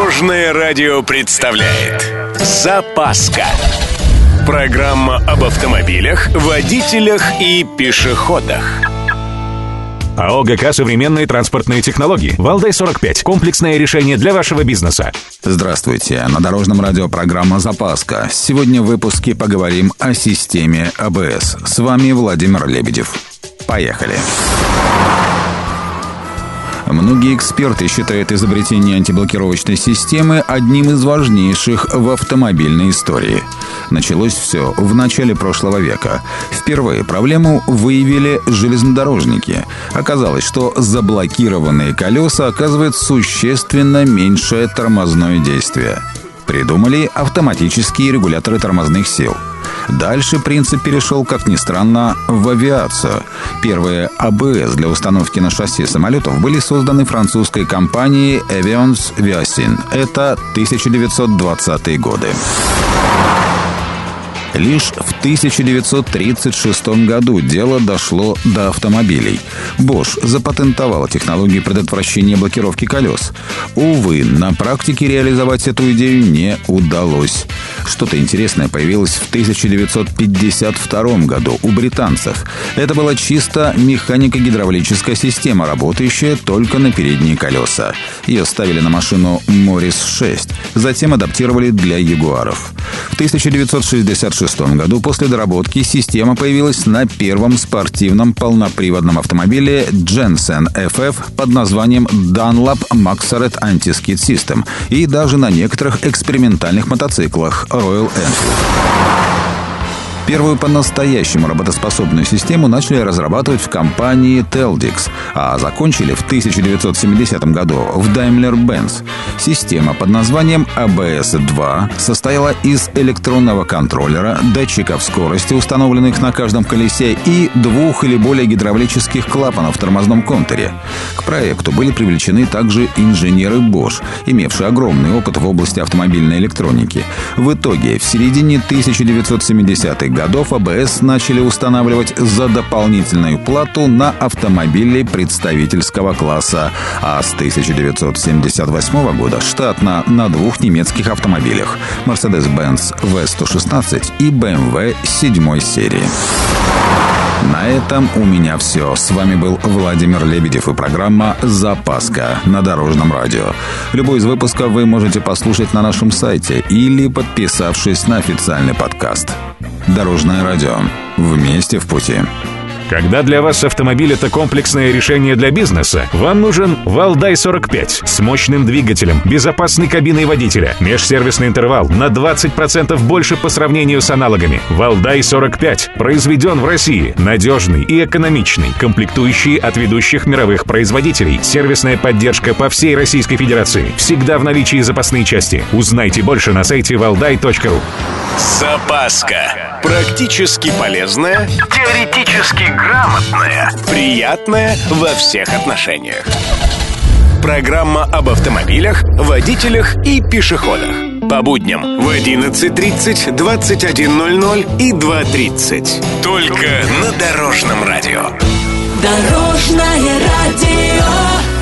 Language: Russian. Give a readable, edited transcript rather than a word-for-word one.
Дорожное радио представляет «Запаска». Программа об автомобилях, водителях и пешеходах. АО ГК «Современные транспортные технологии». Валдай-45. Комплексное решение для вашего бизнеса. Здравствуйте. На Дорожном радио программа «Запаска». Сегодня в выпуске поговорим о системе АБС. С вами Владимир Лебедев. Поехали. Многие эксперты считают изобретение антиблокировочной системы одним из важнейших в автомобильной истории. Началось все в начале прошлого века. Впервые проблему выявили железнодорожники. Оказалось, что заблокированные колеса оказывают существенно меньшее тормозное действие. Придумали автоматические регуляторы тормозных сил. Дальше принцип перешел, как ни странно, в авиацию. Первые АБС для установки на шасси самолетов были созданы французской компанией Avions Viacine. Это 1920-е годы. Лишь в 1936 году дело дошло до автомобилей. Bosch запатентовала технологию предотвращения блокировки колес. Увы, на практике реализовать эту идею не удалось. Что-то интересное появилось в 1952 году у британцев. Это была чисто механико-гидравлическая система, работающая только на передние колеса. Ее ставили на машину Morris 6, затем адаптировали для ягуаров. В 1966 году после доработки система появилась на первом спортивном полноприводном автомобиле Jensen FF под названием Dunlop Maxxaret Anti-Skid System и даже на некоторых экспериментальных мотоциклах Royal Enfield. Первую по-настоящему работоспособную систему начали разрабатывать в компании Teldix, а закончили в 1970 году в Daimler-Benz. Система под названием ABS-2 состояла из электронного контроллера, датчиков скорости, установленных на каждом колесе, и 2 или более гидравлических клапанов в тормозном контуре. К проекту были привлечены также инженеры Bosch, имевшие огромный опыт в области автомобильной электроники. В итоге, в середине 1970-х годов АБС начали устанавливать за дополнительную плату на автомобили представительского класса, а с 1978 года штатно на 2 немецких автомобилях – Mercedes-Benz V116 и BMW 7 серии. На этом у меня все. С вами был Владимир Лебедев и программа «Запаска» на Дорожном радио. Любой из выпусков вы можете послушать на нашем сайте или подписавшись на официальный подкаст. Дорожное радио. Вместе в пути. Когда для вас автомобиль — это комплексное решение для бизнеса, вам нужен Валдай-45 с мощным двигателем, безопасной кабиной водителя, межсервисный интервал на 20% больше по сравнению с аналогами. Валдай-45 произведен в России, надежный и экономичный, комплектующие от ведущих мировых производителей, сервисная поддержка по всей Российской Федерации, всегда в наличии запасные части. Узнайте больше на сайте valdai.ru. Запаска. Практически полезная, теоретически грамотная, приятная во всех отношениях. Программа об автомобилях, водителях и пешеходах. По будням в 11:30, 21:00 и 2:30. Только на Дорожном радио. Дорожное радио.